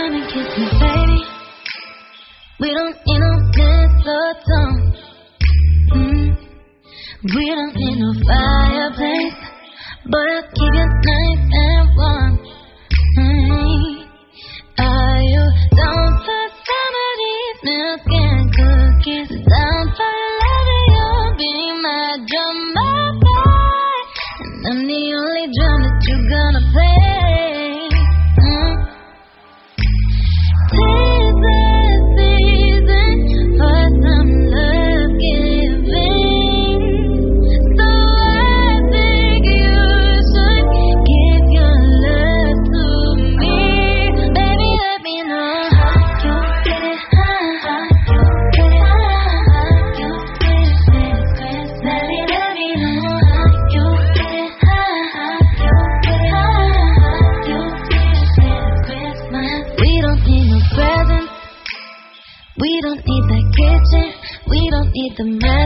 come and kiss me, baby. We don't need no mistletoe. We don't need no fireplace, but I'll keep you nice and warm. Are you down for some of these milk and cookies? Down for loving you, be my drummer boy, and I'm the only drum that you're gonna play. Tis the season for some love giving, so I think you should give your love to me. Baby, let me know how you get it, how you get it, how you get it this Christmas. Baby, let me know how you get it, how you get it, how you get it this Christmas. We don't need no presents, we don't need that kitchen, we don't need the